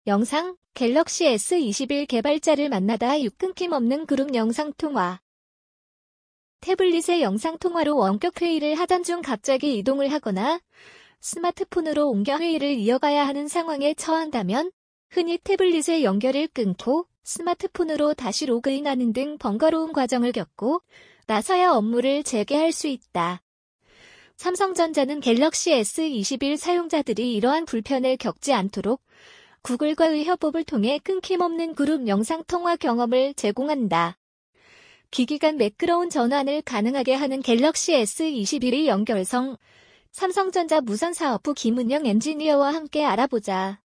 영상, 갤럭시 S21 개발자를 만나다 끊김없는 그룹 영상통화. 태블릿의 영상통화로 원격 회의를 하던 중 갑자기 이동을 하거나 스마트폰으로 옮겨 회의를 이어가야 하는 상황에 처한다면 흔히 태블릿의 연결을 끊고 스마트폰으로 다시 로그인하는 등 번거로운 과정을 겪고 나서야 업무를 재개할 수 있다. 삼성전자는 갤럭시 S21 사용자들이 이러한 불편을 겪지 않도록 구글과의 협업을 통해 끊김없는 그룹 영상통화 경험을 제공한다. 기기 간 매끄러운 전환을 가능하게 하는 갤럭시 S21의 연결성, 삼성전자 무선사업부 김은영 엔지니어와 함께 알아보자.